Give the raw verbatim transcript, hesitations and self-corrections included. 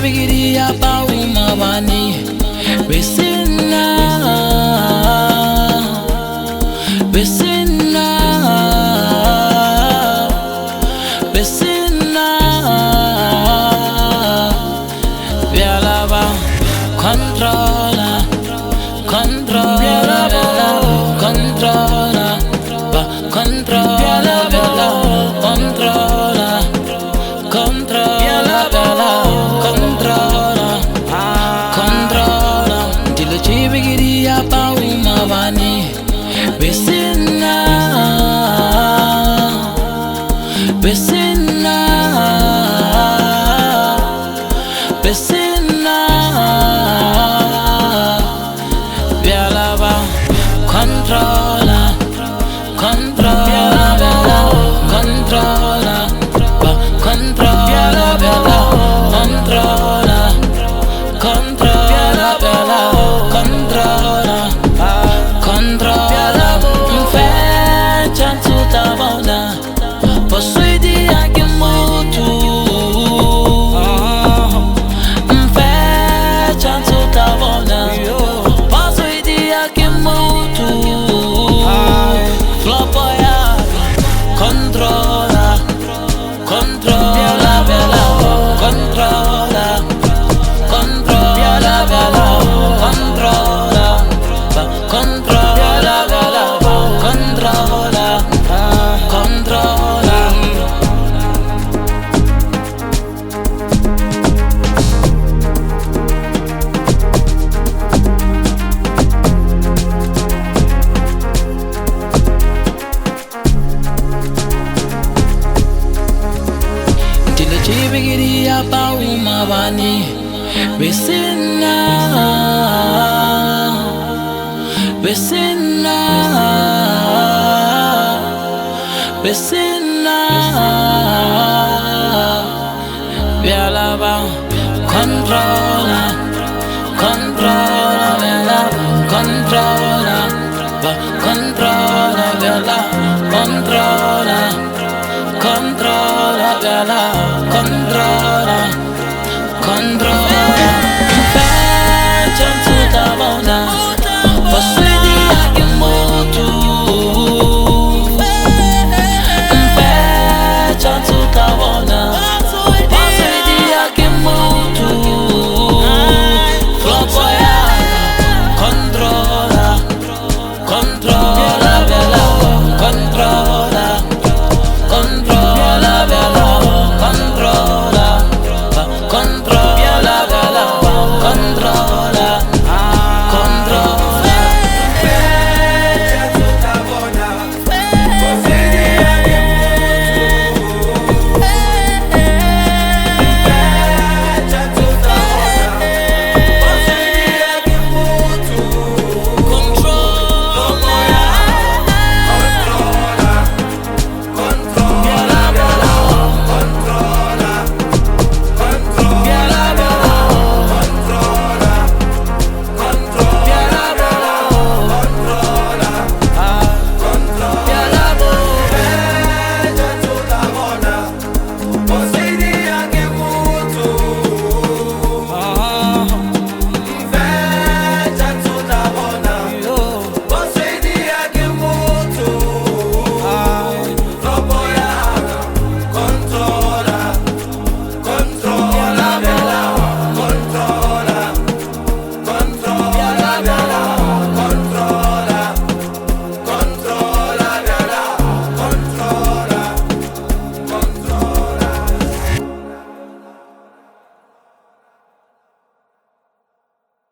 bigiri apa umabani besina besina besina vialaba controla controla controla controla controla controla controla controla dile chibigiri apa umabani besina besina besina vialaba controla controla controla controla controla controla controla controla fecha tuta bona possui dia che mutu fecha tuta bona possui dia che mutu flopoya controla controla controla controla controla controla controla controla dile chibigiri apa umabani besina besina besina vialaba controla controla vialaba controla controla vialaba controla controla vialaba controla controla